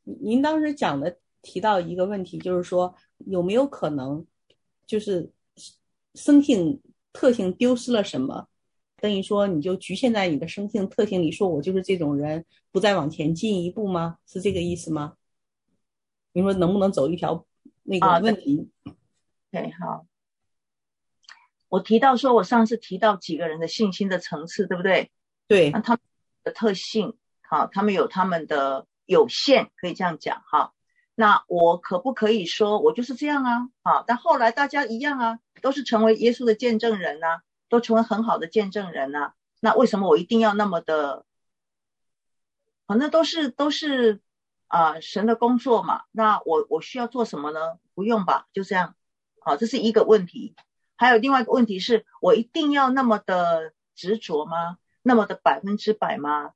您当时提到一个问题，就是说有没有可能就是生性特性丢失了什么，等于说你就局限在你的生性特性里，说我就是这种人，不再往前进一步吗？是这个意思吗？你说能不能走一条那个对问题？ ，OK，好。我提到说，我上次提到几个人的信心的层次，对不对？那对， 他们的特性，好，他们有他们的有限，可以这样讲哈。那我可不可以说我就是这样啊？好，但后来大家一样啊，都是成为耶稣的见证人啊，都成为很好的见证人啊。那为什么我一定要那么的？反正都是神的工作嘛。那我需要做什么呢？不用吧，就这样。好，这是一个问题。还有另外一个问题是，我一定要那么的执着吗？那么的100%吗？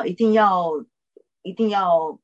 一定要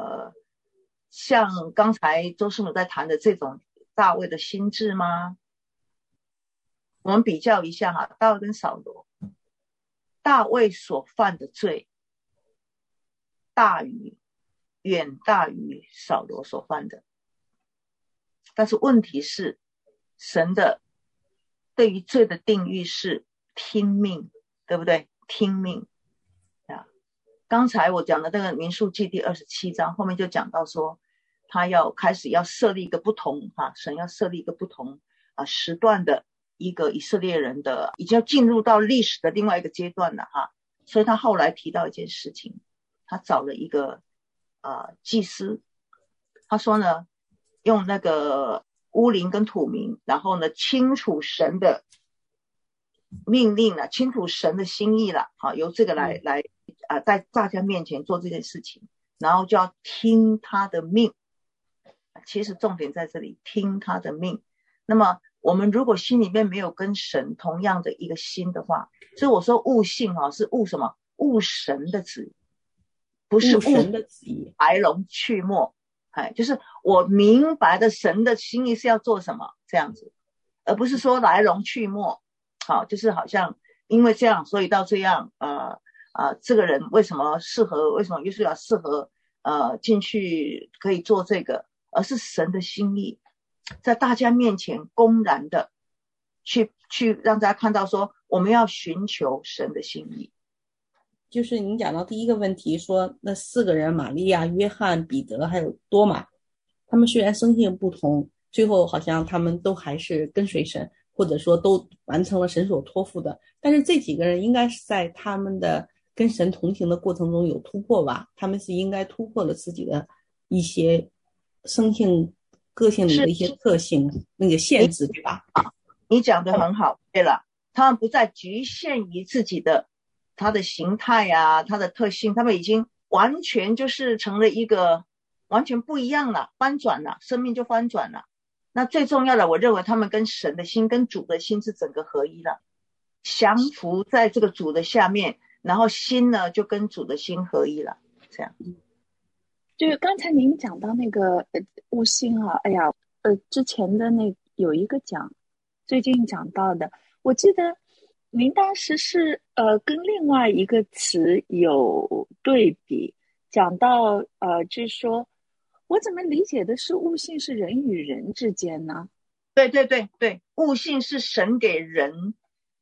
像刚才周师母在谈的这种大卫的心智吗？我们比较一下哈，大卫跟扫罗，大卫所犯的罪大于远大于扫罗所犯的。但是问题是，神的对于罪的定义是听命，对不对？听命啊！刚才我讲的那个民数记第27章后面就讲到说，他要开始要设立一个不同神要设立一个不同时段的一个以色列人的，已经要进入到历史的另外一个阶段了所以他后来提到一件事情，他找了一个祭司，他说呢，用那个乌灵跟土明，然后呢清楚神的命令了，清楚神的心意了，好，由这个来在大家面前做这件事情，然后就要听他的命。其实重点在这里，听他的命。那么我们如果心里面没有跟神同样的一个心的话，所以我说悟性是悟什么？悟神的旨意，不是悟悟神的旨意。 来龙去脉。就是我明白的神的心意是要做什么这样子，而不是说来龙去脉。好，就是好像因为这样，所以到这样，这个人为什么适合？为什么约书亚适合进去可以做这个？而是神的心意，在大家面前公然的去让大家看到说，我们要寻求神的心意。 就是您讲到第一个问题，说那四个人，玛利亚、约翰、彼得还有多马，他们虽然生性不同，最后好像他们都还是跟随神，或者说都完成了神所托付的。但是这几个人应该是在他们的跟神同行的过程中有突破吧？他们是应该突破了自己的一些生性、个性里的是一些特性，那个限制，对吧？ 你讲的很好。对了，他们不再局限于自己的他的形态他的特性，他们已经完全就是成了一个完全不一样了，翻转了，生命就翻转了。那最重要的，我认为他们跟神的心、跟主的心是整个合一了，降服在这个主的下面，然后心呢就跟主的心合一了，这样。 就是刚才您讲到那个悟性哎呀，之前的有一个讲，最近讲到的，我记得您当时是跟另外一个词有对比，讲到就是说，我怎么理解的是悟性是人与人之间呢？ 对对对对，悟性是神给人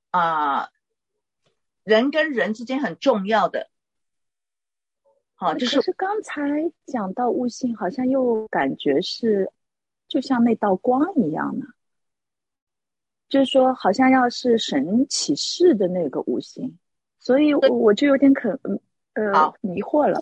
人跟人之间很重要的。就是可是刚才讲到悟性，好像又感觉是就像那道光一样呢，就是说好像要是神启示的那个悟性，所以我就有点迷惑了。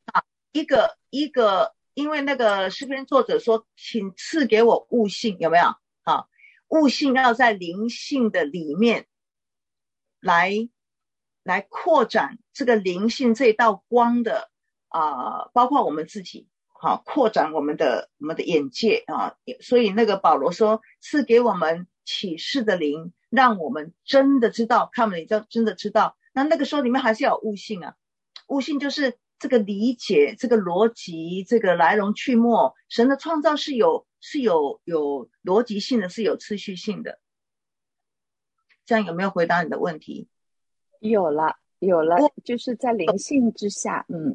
因为那个诗篇作者说，请赐给我悟性，有没有？悟性要在灵性的里面来扩展这个灵性这道光的包括我们自己，扩展我们的眼界所以那个保罗说，赐给我们启示的灵，让我们真的知道，看我们真的知道。那个时候里面还是要有悟性悟性就是这个理解，这个逻辑，这个来龙去脉。神的创造是有逻辑性的，是有次序性的。这样有没有回答你的问题？ 有了，就是在灵性之下。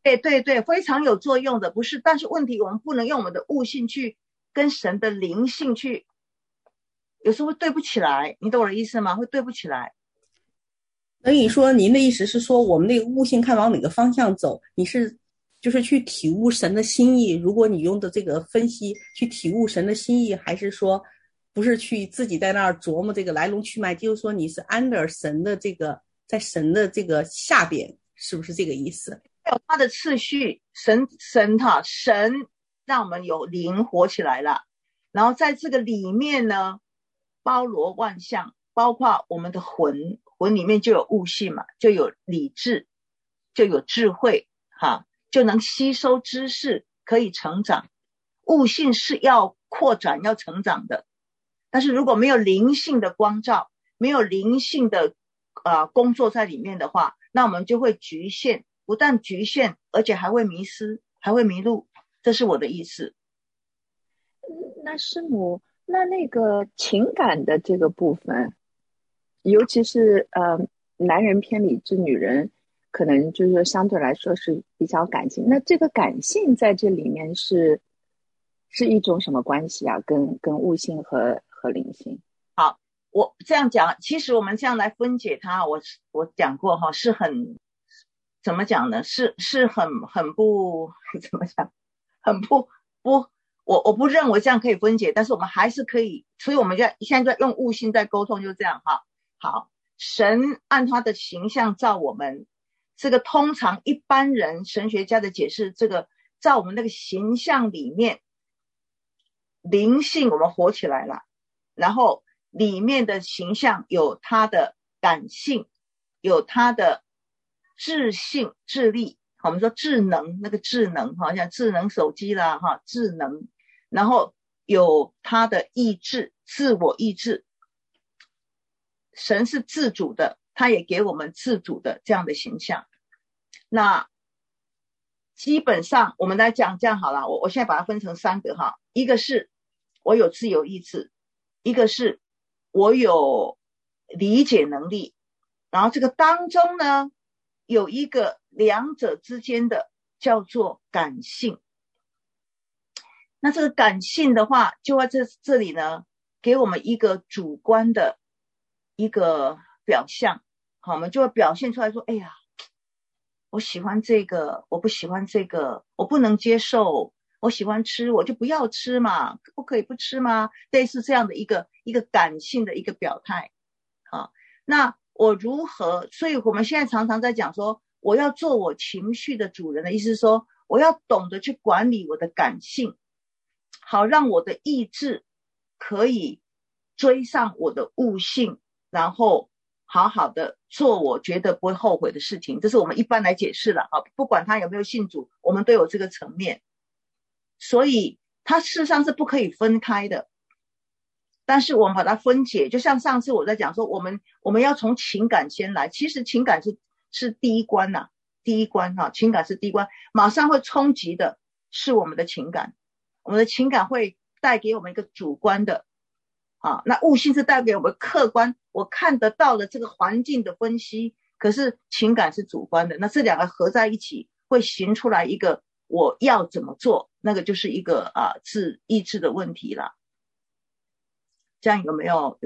对，非常有作用的，不是？但是问题我们不能用我们的悟性去跟神的灵性去，有时候会对不起来，你懂我的意思吗？会对不起来。 所以说您的意思是说，我们那个悟性看往哪个方向走，你是就是去体悟神的心意，如果你用的这个分析去体悟神的心意，还是说不是去自己在那儿琢磨这个来龙去脉，就是说你是 under 神的这个，在神的这个下边，是不是这个意思？ 有它的次序，神让我们有灵活起来了，然后在这个里面呢，包罗万象，包括我们的魂里面就有悟性嘛，就有理智，就有智慧就能吸收知识，可以成长。悟性是要扩展要成长的，但是如果没有灵性的光照，没有灵性的工作在里面的话，那我们就会局限，不但局限，而且还会迷失，还会迷路，这是我的意思。 那师母，那个情感的这个部分，尤其是男人偏理智，女人可能就是说相对来说是比较感性。那这个感性在这里面是一种什么关系啊？跟悟性和灵性？ 好，我这样讲，其实我们这样来分解它，我讲过是很怎么讲呢？是很不怎么讲，很不我不认为这样可以分解，但是我们还是可以，所以我们现在用悟性在沟通，就这样好，神按他的形象造我们，这个通常一般人神学家的解释，这个在我们那个形象里面，灵性我们活起来了，然后里面的形象有他的感性，有他的智性智力，我们说智能，那个智能像智能手机啦智能，然后有他的意志，自我意志。神是自主的，他也给我们自主的这样的形象。那基本上我们来讲这样好了，我现在把它分成三个一个是我有自由意志，一个是我有理解能力，然后这个当中呢有一个两者之间的叫做感性。那这个感性的话就在这里呢给我们一个主观的一个表象，我们就会表现出来说，哎呀，我喜欢这个，我不喜欢这个，我不能接受，我喜欢吃我就不要吃嘛，不可以不吃吗？类似这样的一个感性的一个表态那我如何，所以我们现在常常在讲说，我要做我情绪的主人的意思是说，我要懂得去管理我的感性，好让我的意志可以追上我的悟性，然后好好的做我觉得不会后悔的事情。这是我们一般来解释了不管他有没有信主，我们都有这个层面，所以它事实上是不可以分开的。但是我们把它分解，就像上次我在讲说，我们要从情感先来，其实情感是第一关第一关情感是第一关，马上会冲击的是我们的情感，我们的情感会带给我们一个主观的那悟性是带给我们客观，我看得到的这个环境的分析，可是情感是主观的，那这两个合在一起会形出来一个我要怎么做，那个就是一个意志的问题了。这样有没有？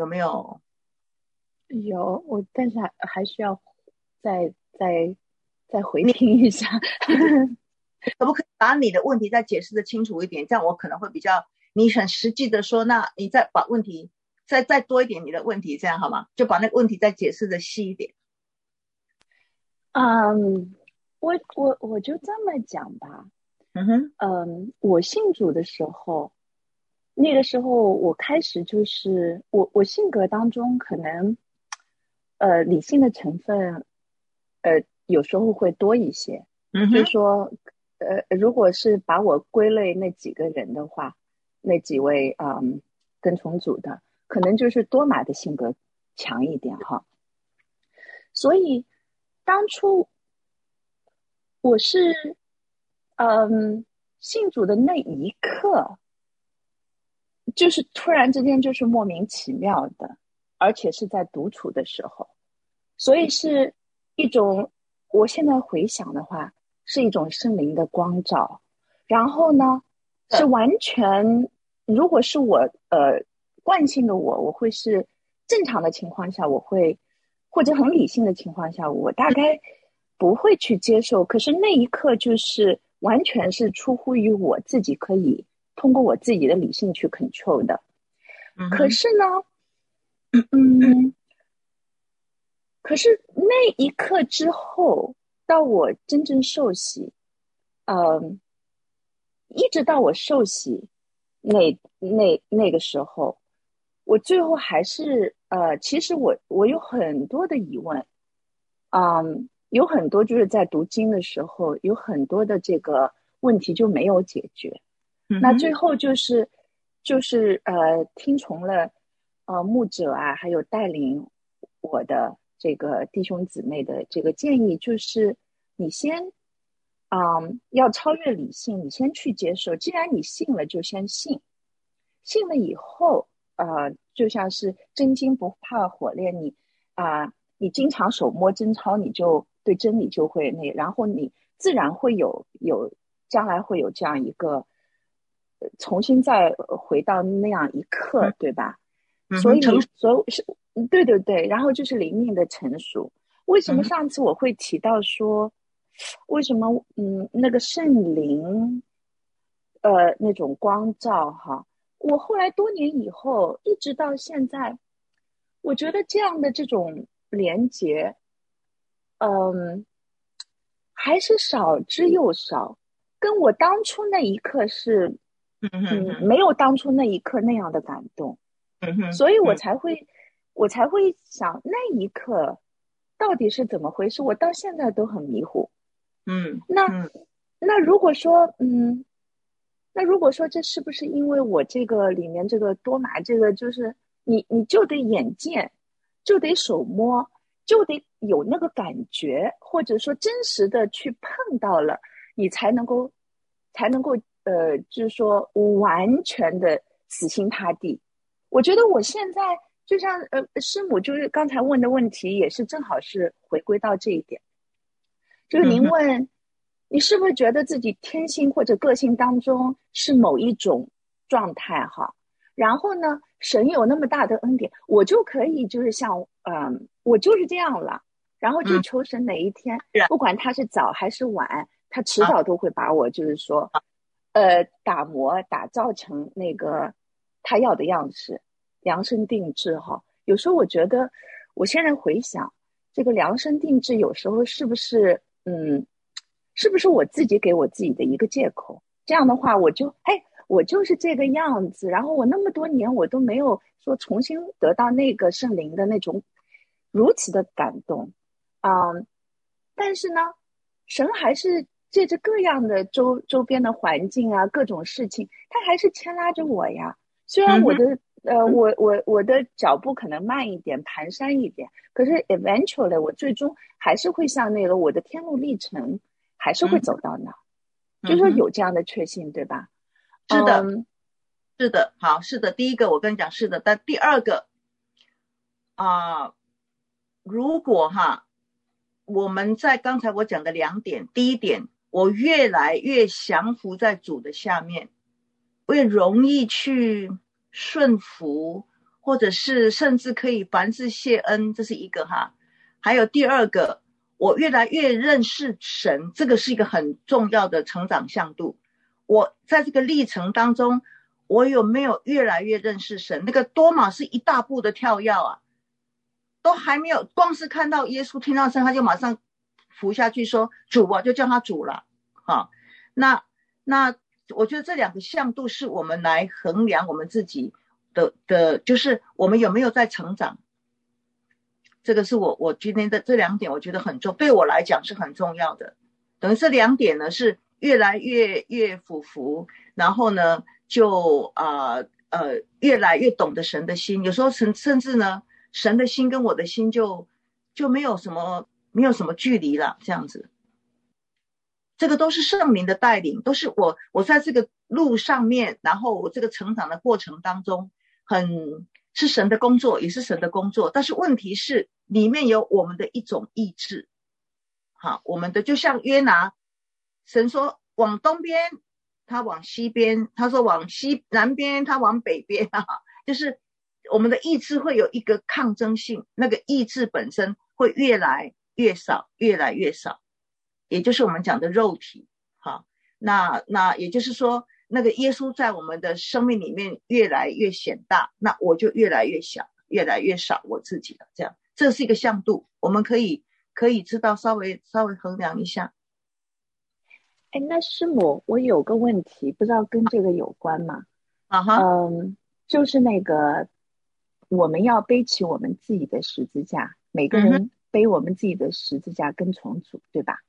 有，我但是还需要再回听一下。 可不可以把你的问题再解释的清楚一点？这样我可能会比较，你很实际的说，那你再把问题再多一点你的问题，这样好吗？就把那个问题再解释的细一点。 我就这么讲吧。我信主的时候，那个时候我开始就是我性格当中可能理性的成分有时候会多一些。就是说如果是把我归类那几个人的话，那几位跟从组的，可能就是多玛的性格强一点所以当初我是信主的那一刻，就是突然之间就是莫名其妙的，而且是在独处的时候，所以是一种，我现在回想的话， 是一种圣灵的光照，然后呢是完全，如果是我惯性的我会是正常的情况下，我会或者很理性的情况下，我大概不会去接受，可是那一刻就是完全是出乎于我自己可以通过我自己的理性去 control 的。可是呢可是那一刻之后，到我真正受洗，一直到我受洗那个时候，我最后还是其实我有很多的疑问，有很多就是在读经的时候，有很多的这个问题就没有解决。那最后就是听从了牧者啊，还有带领我的这个弟兄姊妹的这个建议，就是你先要超越理性，你先去接受。既然你信了，就先信。信了以后，就像是真金不怕火炼，你经常手摸真钞，你就对真理就会然后你自然会有将来会有这样一个重新再回到那样一刻，对吧？所以是对对对，然后就是灵命的成熟。为什么上次我会提到说，为什么那个圣灵那种光照哈，我后来多年以后一直到现在，我觉得这样的这种连结还是少之又少，跟我当初那一刻是没有当初那一刻那样的感动。所以我才会想那一刻到底是怎么回事，我到现在都很迷糊。那如果说这是不是因为我这个里面这个多玛这个就是你就得眼见，就得手摸，就得有那个感觉，或者说真实的去碰到了，你才能够就是说完全的死心塌地。我觉得我现在就像师母就是刚才问的问题也是正好是回归到这一点，就是您问你是不是觉得自己天性或者个性当中是某一种状态哈，然后呢神有那么大的恩典，我就可以就是像我就是这样了，然后就求神哪一天不管他是早还是晚，他迟早都会把我就是说打造成那个他要的样式，量身定制哈。有时候我觉得我现在回想这个量身定制有时候是不是我自己给我自己的一个借口，这样的话我就是这个样子，然后我那么多年我都没有说重新得到那个圣灵的那种如此的感动但是呢神还是借着各样的周边的环境啊各种事情，他还是牵拉着我呀。虽然我的我的脚步可能慢一点，蹒跚一点，可是 eventually 我最终还是会像那个我的天路历程还是会走到那就是说有这样的确信，对吧？ 是的是的，好，是的，第一个我跟你讲是的，但第二个如果我们在刚才我讲的两点，第一点我越来越降服在主的下面，我也容易去顺服，或者是甚至可以凡事谢恩，这是一个还有第二个，我越来越认识神，这个是一个很重要的成长向度。我在这个历程当中，我有没有越来越认识神？那个多玛是一大步的跳跃都还没有，光是看到耶稣听到声他就马上伏下去说主就叫他主了那我觉得这两个向度是我们来衡量我们自己的就是我们有没有在成长。这个是我今天的这两点我觉得很重，对我来讲是很重要的。等于这两点呢是越来越俯伏，然后呢就越来越懂得神的心。有时候甚至呢神的心跟我的心就没有什么距离了，这样子。这个都是圣灵的带领，都是我在这个路上面，然后我这个成长的过程当中是神的工作，也是神的工作。但是问题是里面有我们的一种意志我们的就像约拿神说往东边，他往西边，他说往南边，他往北边啊，就是我们的意志会有一个抗争性，那个意志本身会越来越少，越来越少，也就是我们讲的肉体。好，那也就是说，那个耶稣在我们的生命里面越来越显大，那我就越来越小，越来越少我自己了。这样，这是一个向度，我们可以知道，稍微衡量一下。 那师母，我有个问题，不知道跟这个有关吗？就是那个我们要背起我们自己的十字架，每个人背我们自己的十字架跟从主，对吧？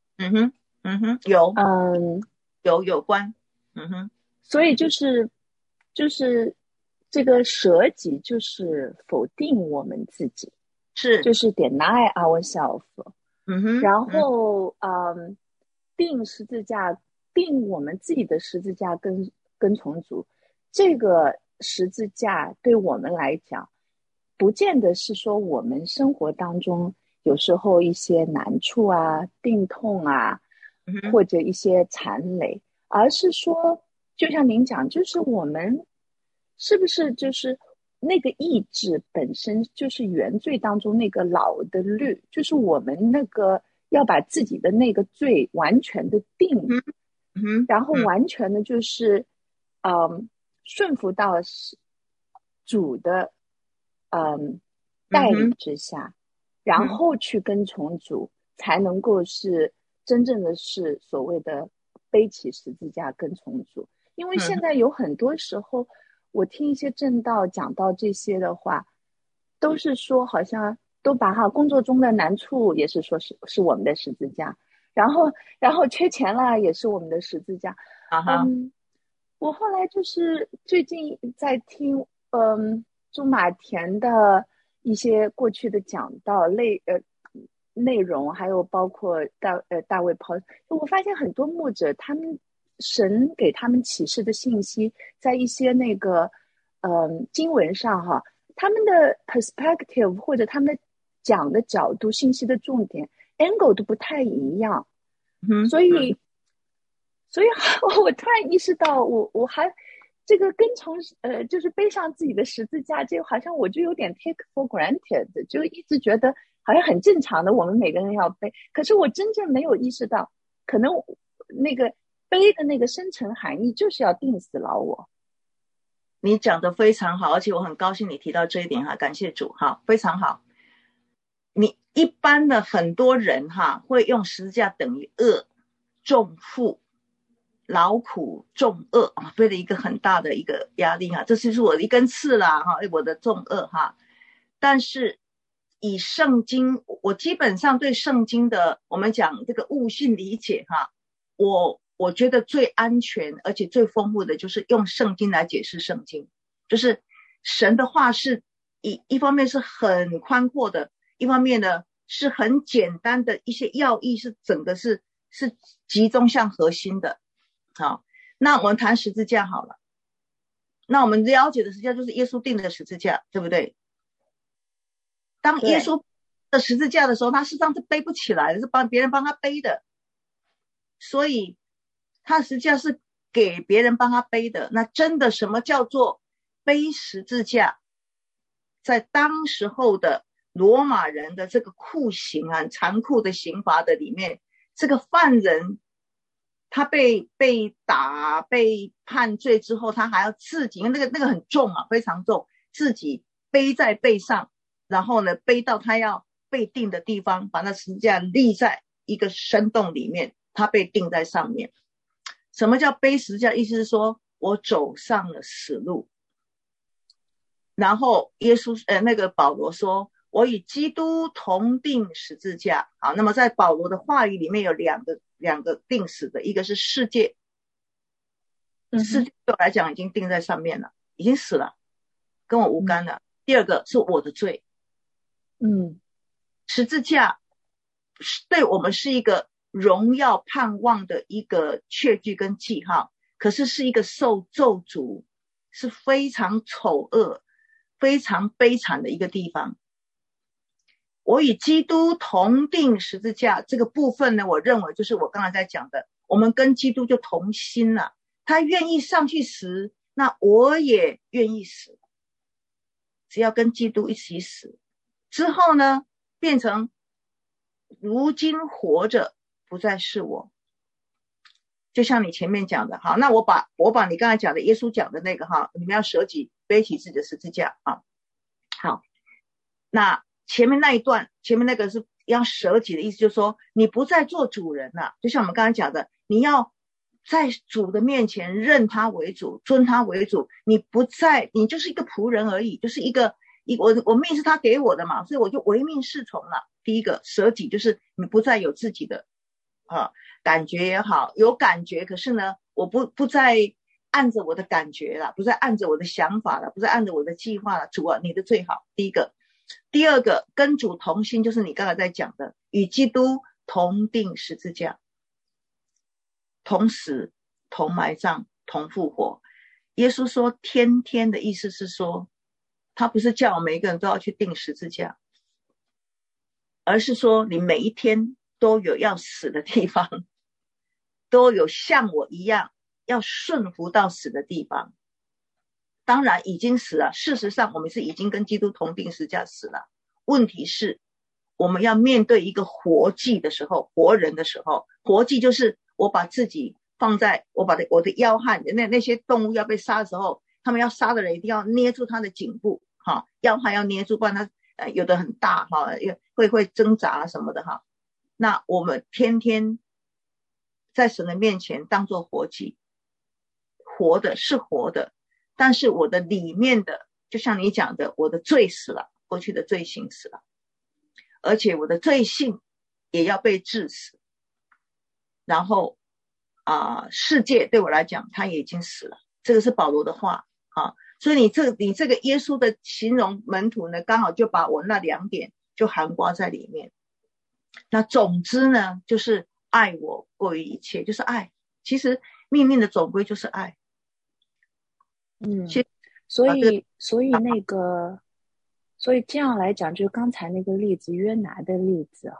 有关。 所以就是这个舍己，就是否定我们自己， 是就是 deny ourselves。然后定十字架，定我们自己的十字架跟从主。这个十字架对我们来讲，不见得是说我们生活当中有时候一些难处啊、病痛啊，或者一些残累，而是说，就像您讲，就是我们是不是就是那个意志本身就是原罪当中那个老的律，就是我们那个要把自己的那个罪完全的定，然后完全的就是顺服到主的带领之下，然后去跟从主，才能够是真正的是所谓的背起十字架跟从主。因为现在有很多时候我听一些正道讲到这些的话，都是说好像都把工作中的难处也是说是我们的十字架，然后缺钱了也是我们的十字架。我后来就是最近在听朱马田的一些过去的讲道内容，还有包括大卫抛，我发现很多牧者他们神给他们启示的信息，在一些那个经文上哈，他们的 perspective 或者他们的讲的角度、信息的重点 angle 都不太一样。所以我突然意识到，我还这个跟从就是背上自己的十字架，这个好像我就有点 take for granted， 就一直觉得好像很正常的，我们每个人要背。可是我真正没有意识到，可能那个背的那个深层含义就是要定死老我。 你讲得非常好，而且我很高兴你提到这一点哈，感谢主哈，非常好。你一般的很多人哈，会用十字架等于恶、重负、劳苦、重恶啊，背了一个很大的一个压力哈，这就是我的一根刺啦哈，我的重恶哈。但是以圣经，我基本上对圣经的我们讲这个悟性理解哈，我觉得最安全而且最丰富的就是用圣经来解释圣经，就是神的话是一方面是很宽阔的，一方面呢是很简单的一些要义，是整个是集中向核心的。好，那我们谈十字架好了。那我们了解的十字架就是耶稣定的十字架，对不对？当耶稣的十字架的时候，他事实上是背不起来的，是别人帮他背的，所以他的十字架是给别人帮他背的。那真的什么叫做背十字架？在当时候的罗马人的这个酷刑啊，残酷的刑罚的里面，这个犯人他被打被判罪之后，他还要自己，因为那个很重啊，非常重，自己背在背上，然后呢背到他要被钉的地方，把那十字架立在一个深洞里面，他被钉在上面。什么叫背十字架？意思是说我走上了死路。然后耶稣那个保罗说，我与基督同定十字架。好，那么在保罗的话语里面有两个定死的，一个是世界，世界对我来讲已经定在上面了，已经死了，跟我无干了。第二个是我的罪。十字架对我们是一个荣耀盼望的一个确据跟记号，可是是一个受咒诅，是非常丑恶非常悲惨的一个地方。我与基督同定十字架这个部分呢，我认为就是我刚才在讲的， 我们跟基督就同心了。他愿意上去死，那我也愿意死，只要跟基督一起死之后呢，变成如今活着不再是我。就像你前面讲的，好，那我把你刚才讲的耶稣讲的那个哈，你们要舍己背起自己的十字架啊。好，那前面那一段，前面那个是要舍己的意思，就是说你不再做主人了，就像我们刚才讲的，你要在主的面前认他为主，尊他为主，你不再，你就是一个仆人而已，就是我命是他给我的嘛，所以我就唯命是从了。第一个舍己就是你不再有自己的感觉也好，有感觉，可是呢我不再按着我的感觉了，不再按着我的想法了，不再按着我的计划了，主啊你的最好。第一个。第二个，跟主同心，就是你刚才在讲的，与基督同定十字架，同死同埋葬同复活。耶稣说天天的意思是说，他不是叫每一个人都要去定十字架，而是说你每一天都有要死的地方，都有像我一样要顺服到死的地方。当然已经死了，事实上我们是已经跟基督同定十字架死了。问题是我们要面对一个活祭的时候，活人的时候，活祭就是我把自己放在我的腰汉，那些动物要被杀的时候，他们要杀的人一定要捏住他的颈部腰汉要捏住，不然他有的很大会挣扎什么的那我们天天在神的面前当作活祭，活的是活的，但是我的里面的，就像你讲的，我的罪死了，过去的罪行死了，而且我的罪性也要被治死。然后世界对我来讲它也已经死了，这个是保罗的话所以你这个耶稣的形容门徒呢，刚好就把我那两点就含括在里面。那总之呢，就是爱我过于一切，就是爱。其实命令的总归就是爱。 所以这样来讲，就是刚才那个例子，约拿的例子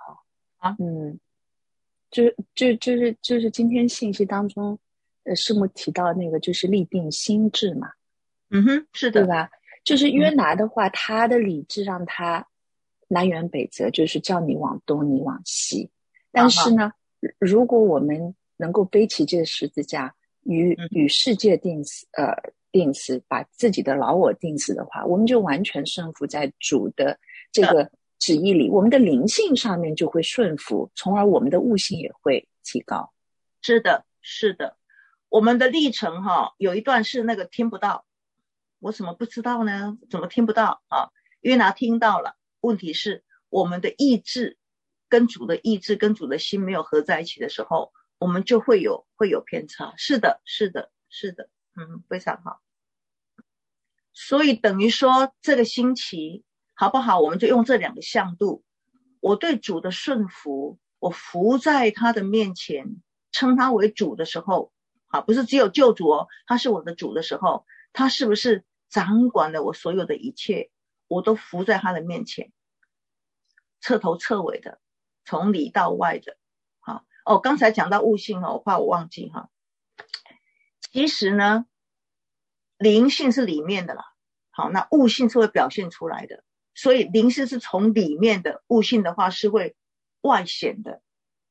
就是今天信息当中，师母提到那个就是立定心志嘛， 是的， 对吧？就是约拿的话，他的理智让他南辕北辙，就是叫你往东，你往西。但是呢，如果我们能够背起这个十字架，与世界定死，把自己的老我定死的话，我们就完全顺服在主的这个旨意里，我们的灵性上面就会顺服，从而我们的悟性也会提高。 是的，是的。我们的历程有一段是那个听不到，我怎么不知道呢？怎么听不到约拿听到了，问题是我们的意志跟主的意志跟主的心没有合在一起的时候，我们就会有偏差。是的，是的，是的，非常好。所以等于说这个星期好不好，我们就用这两个向度，我对主的顺服，我服在他的面前，称他为主的时候不是只有救主他是我的主的时候，他是不是掌管了我所有的一切，我都服在他的面前，彻头彻尾的，从里到外的刚才讲到悟性我怕我忘记其实呢灵性是里面的啦，那悟性是会表现出来的，所以灵性是从里面的，悟性的话是会外显的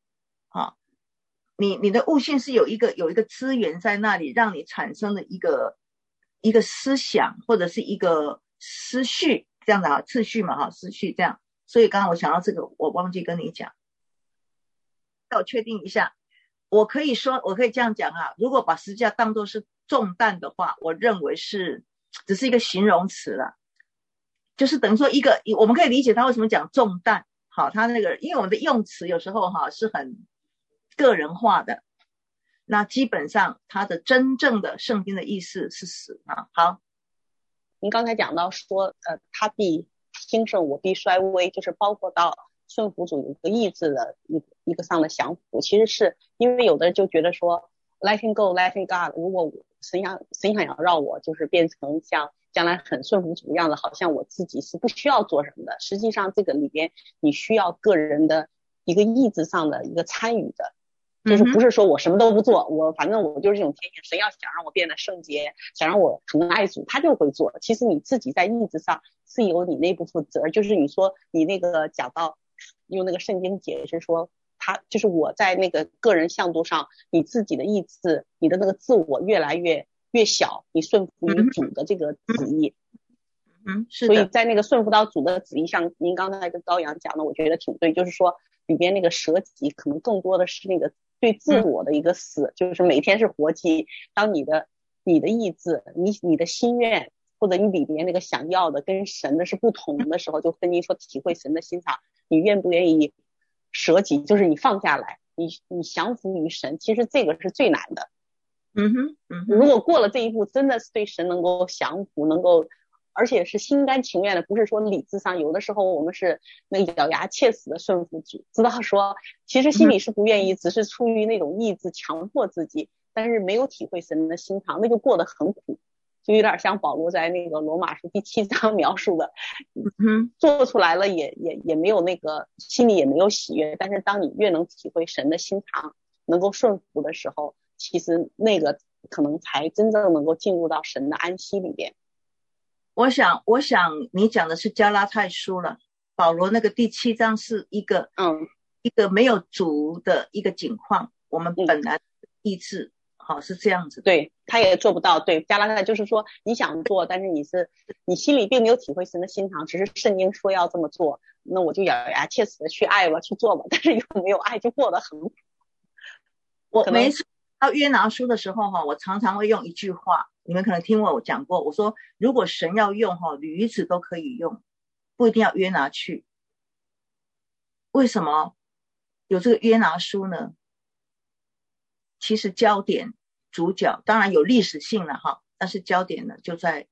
你的悟性是有一个资源在那里，让你产生了一个思想或者是一个思绪这样的次序嘛思绪这样。所以刚刚我想到这个，我忘记跟你讲，要我确定一下，我可以这样讲如果把十字架当作是重担的话，我认为只是一个形容词了，就是等于说我们可以理解他为什么讲重担他那个因为我们的用词有时候是很个人化的，那基本上他的真正的圣经的意思是死好， 您刚才讲到说他必兴盛我必衰微，就是包括到顺服主有一个意志的一个上的降服。其实是因为有的人就觉得说 letting go letting God， 如果神想要让我就是变成像将来很顺服主的样子，好像我自己是不需要做什么的。实际上这个里边你需要个人的一个意志上的一个参与的。 就是不是说我什么都不做，我反正我就是这种天性，神要想让我变得圣洁，想让我很爱主，他就会做。其实你自己在意志上是有你那部分责任，就是你说你那个讲到用那个圣经解释说，他就是我在那个个人向度上，你自己的意志，你的那个自我越来越小，你顺服于主的这个旨意。 是的。 所以在那个顺服到主的旨意，像您刚才跟高阳讲的，我觉得挺对，就是说里边那个舍己可能更多的是那个对自我的一个死，就是每天是活祭。当你的意志，你的心愿，或者你里边那个想要的跟神的是不同的时候，就跟您说体会神的心肠，你愿不愿意舍己，就是你放下来，你降服于神，其实这个是最难的。如果过了这一步，真的是对神能够降服，能够而且是心甘情愿的，不是说理智上，有的时候我们是那个咬牙切齿的顺服主，知道说其实心里是不愿意，只是出于那种意志强迫自己，但是没有体会神的心肠，那就过得很苦，就有点像保罗在那个罗马书第7章描述的，做出来了也没有那个心里也没有喜悦，但是当你越能体会神的心肠，能够顺服的时候，其实那个可能才真正能够进入到神的安息里边。 我想你讲的是加拉太书了，保罗那个第7章是一个没有主的一个境况，我们本来意志是这样子， 对，他也做不到。对，加拉太就是说你想做，但是你心里并没有体会神的心肠，只是圣经说要这么做，那我就咬牙切齿的去爱吧，去做吧，但是又没有爱，就过得很苦。 我每一次到约拿书的时候我常常会用一句话，你们可能听我讲过，我说如果神要用驴子都可以用，不一定要约拿去。为什么有这个约拿书呢？其实焦点主角当然有历史性了但是焦点呢就在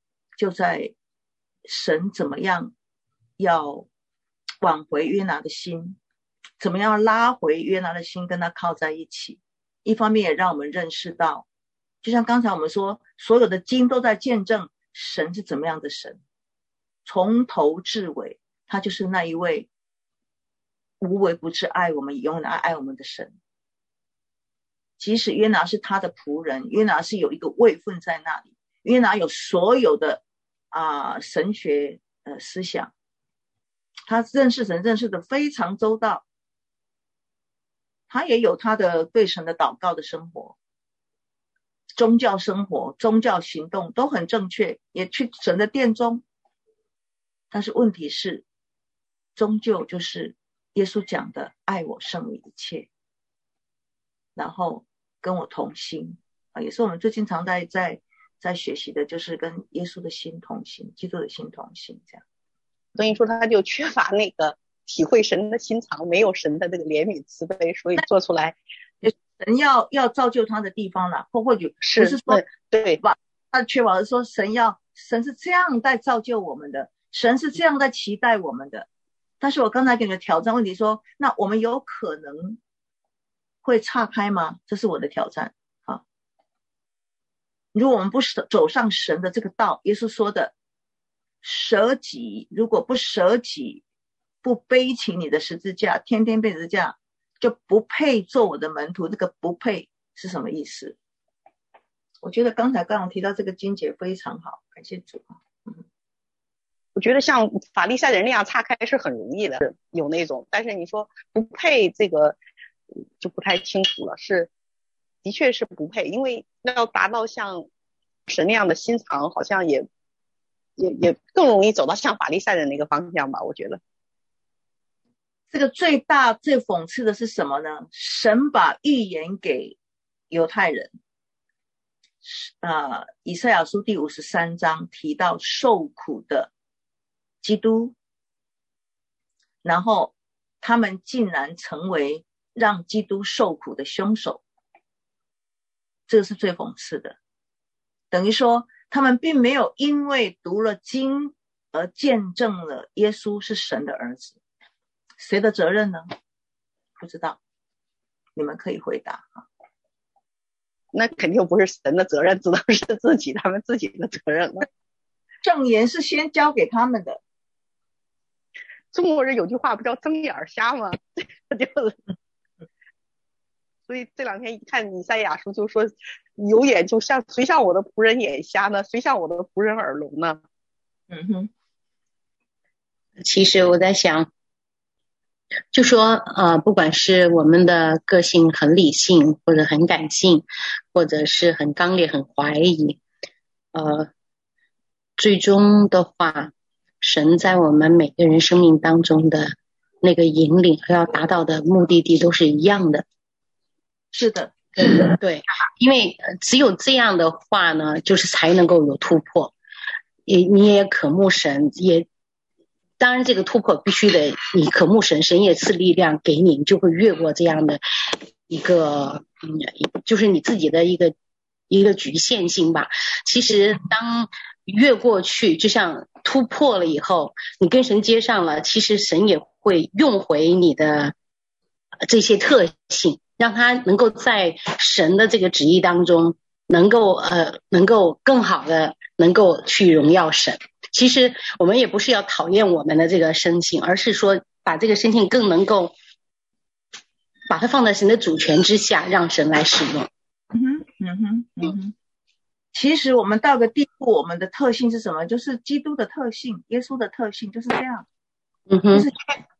神怎么样要挽回约拿的心，怎么样拉回约拿的心跟他靠在一起。一方面也让我们认识到，就像刚才我们说，所有的经都在见证神是怎么样的神，从头至尾他就是那一位无微不至爱我们，永远爱我们的神。即使约拿是他的仆人，约拿是有一个位分在那里，约拿有所有的神学思想，他认识神认识的非常周到，他也有他的对神的祷告的生活，宗教生活宗教行动都很正确，也去神的殿中。但是问题是终究就是耶稣讲的爱我胜于一切，然后跟我同心也是我们最近常在学习的，就是跟耶稣的心同心，基督的心同心。这样所以说他就缺乏那个体会神的心肠，没有神的那个怜悯慈悲，所以做出来神要造就他的地方了，或许不是说对吧，他确保是说神是这样在造就我们的，神是这样在期待我们的。但是我刚才给你们挑战问题说，那我们有可能会岔开吗？这是我的挑战如果我们不走上神的这个道，耶稣说的舍己，如果不舍己，不背起你的十字架，天天背十字架，就不配做我的门徒。这个不配是什么意思？我觉得刚刚提到这个经节非常好，感谢主我觉得像法利赛人那样岔开是很容易的，有那种，但是你说不配这个就不太清楚了，的确是不配，因为要达到像神那样的心肠，好像也更容易走到像法利赛人那个方向吧，我觉得。 这个最大最讽刺的是什么呢？神把预言给犹太人以赛亚书第53章提到受苦的基督，然后他们竟然成为让基督受苦的凶手，这个是最讽刺的。等于说他们并没有因为读了经而见证了耶稣是神的儿子。谁的责任呢？不知道，你们可以回答那肯定不是神的责任，只能是他们自己的责任了。 证言是先交给他们的。 中国人有句话不叫睁眼瞎吗？就是所以这两天一看以赛亚书，就说有眼就像谁像我的仆人眼瞎呢？谁像我的仆人耳聋呢？ 其实我在想，就说不管是我们的个性很理性，或者很感性，或者是很刚烈、很怀疑，最终的话，神在我们每个人生命当中的那个引领和要达到的目的地都是一样的。 是的， 对，因为只有这样的话呢，就是才能够有突破。你也渴慕神，也当然这个突破必须得你渴慕神，神也赐力量给你，你就会越过这样的一个就是你自己的一个局限性吧。其实当越过去，就像突破了以后，你跟神接上了，其实神也会用回你的这些特性，让他能够在神的这个旨意当中能够更好的能够去荣耀神。其实我们也不是要讨厌我们的这个身性，而是说把这个身性更能够把它放在神的主权之下，让神来使用。 其实我们到个地步，我们的特性是什么？就是基督的特性，耶稣的特性就是这样。就是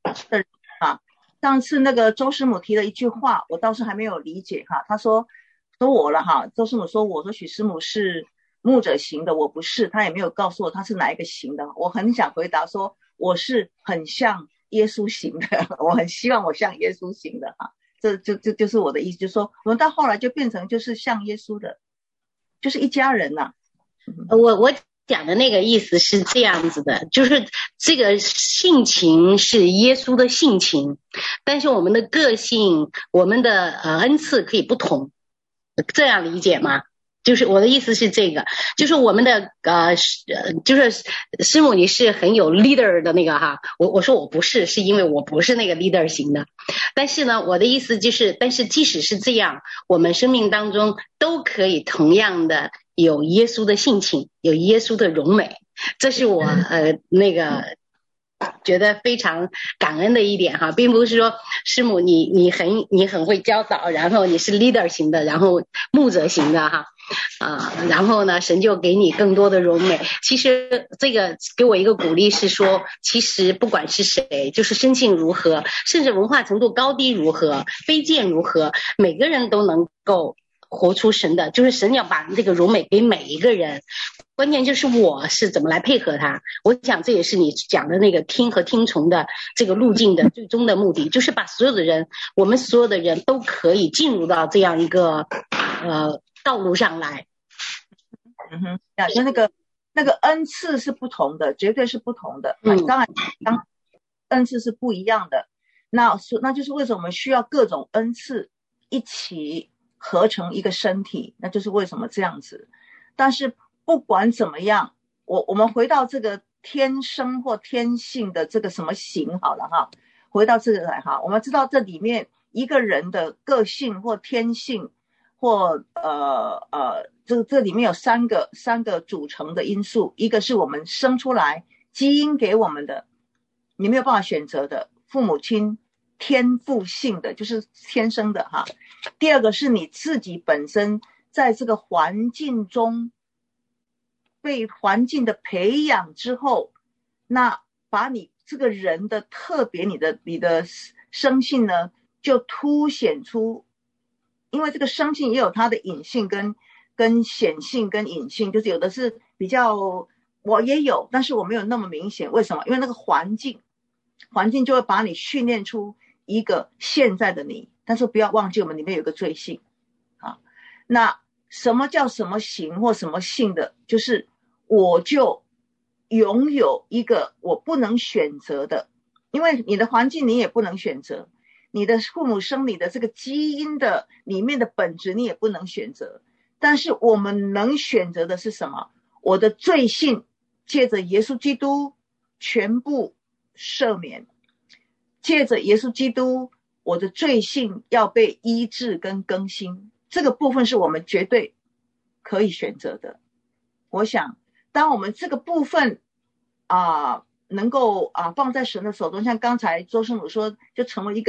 上次那个周师母提了一句话，我倒是还没有理解哈。他说我了哈，周师母说我说许师母是牧者型的，我不是，他也没有告诉我他是哪一个型的。我很想回答说我是很像耶稣型的，我很希望我像耶稣型的哈。这就是我的意思，就是说我们到后来就变成就是像耶稣的，就是一家人呐。 我讲的那个意思是这样子的，就是这个性情是耶稣的性情，但是我们的个性，我们的恩赐可以不同，这样理解吗？就是我的意思是这个，就是我们的就是师母你是很有 leader 的那个哈，我说我不是，是因为我不是那个 leader 型的。但是呢，我的意思就是，但是即使是这样，我们生命当中都可以同样的有耶稣的性情，有耶稣的荣美，这是我那个觉得非常感恩的一点哈，并不是说师母你很会教导，然后你是 leader 型的，然后牧者型的哈。然后呢，神就给你更多的荣美。其实这个给我一个鼓励是说，其实不管是谁，就是身性如何，甚至文化程度高低如何，卑贱如何，每个人都能够活出神的，就是神要把这个荣美给每一个人。关键就是我是怎么来配合他。我想这也是你讲的那个听和听从的这个路径的最终的目的，就是把所有的人，我们所有的人都可以进入到这样一个道路上来。 就那个恩赐是不同的，绝对是不同的。当然恩赐是不一样的，那就是为什么我们需要各种恩赐一起合成一个身体，那就是为什么这样子。但是不管怎么样，我们回到这个天生或天性的这个什么型好了哈，回到这个来哈，我们知道这里面一个人的个性或天性或这里面有三个组成的因素，一个是我们生出来基因给我们的，你没有办法选择的，父母亲天赋性的，就是天生的哈。第二个是你自己本身在这个环境中被环境的培养之后，那把你这个人的特别，你的生性呢就凸显出，因为这个生性也有它的隐性跟显性跟隐性，就是有的是比较，我也有，但是我没有那么明显。为什么？因为那个环境就会把你训练出一个现在的你。但是不要忘记我们里面有个罪性啊。那什么叫什么型或什么性的，就是我就拥有一个我不能选择的，因为你的环境你也不能选择，你的父母生你的这个基因的里面的本质你也不能选择，但是我们能选择的是什么？我的罪性借着耶稣基督全部赦免，借着耶稣基督我的罪性要被医治跟更新，这个部分是我们绝对可以选择的。我想当我们这个部分能够放在神的手中，像刚才周圣母说，就成为一个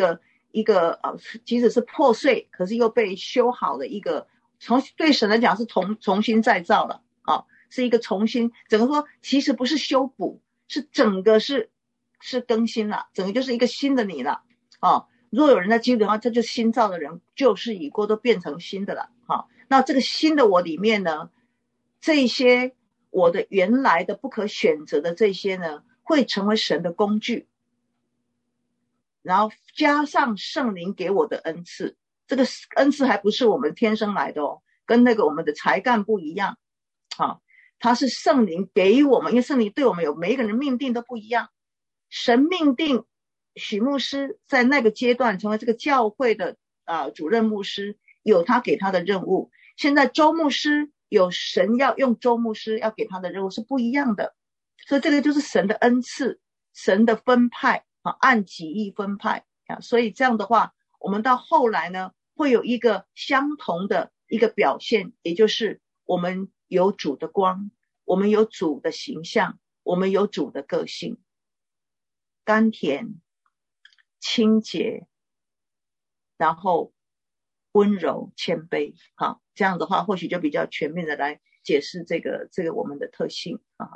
一个即使是破碎，可是又被修好的一个，对神来讲是重新再造了是一个重新，整个说其实不是修补，是整个是更新了，整个就是一个新的你了若有人在基督的话，他就新造的人，旧事已过，都变成新的了那这个新的我里面呢，这些我的原来的不可选择的这些呢，会成为神的工具，然后加上圣灵给我的恩赐，这个恩赐还不是我们天生来的跟那个我们的才干不一样它是圣灵给我们，因为圣灵对我们有每一个人命定都不一样，神命定许牧师在那个阶段成为这个教会的主任牧师，有他给他的任务，现在周牧师有神要用周牧师要给他的任务是不一样的，所以这个就是神的恩赐，神的分派按己意分派所以这样的话，我们到后来呢，会有一个相同的一个表现，也就是我们有主的光，我们有主的形象，我们有主的个性，甘甜、清洁，然后温柔、谦卑这样的话或许就比较全面的来解释这个我们的特性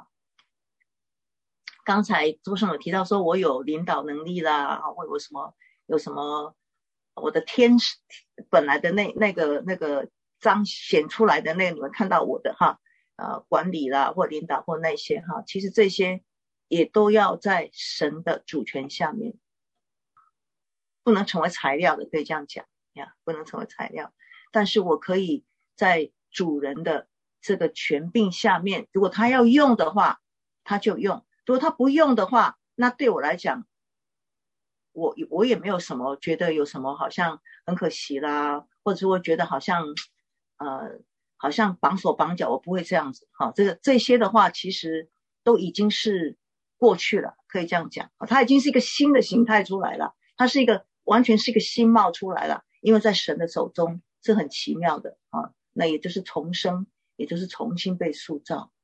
刚才周生有提到说我有领导能力啦，我有什么我的天使本来的那个彰显出来的那个，你们看到我的管理啦或领导或那些其实这些也都要在神的主权下面，不能成为材料的，可以这样讲不能成为材料，但是我可以在主人的这个权柄下面，如果他要用的话他就用，如果他不用的话，那对我来讲我也没有什么觉得有什么好像很可惜啦，或者是我觉得好像绑手绑脚，我不会这样子这些的话其实都已经是过去了，可以这样讲它已经是一个新的形态出来了，它是一个完全是一个新貌出来了，因为在神的手中是很奇妙的那也就是重生，也就是重新被塑造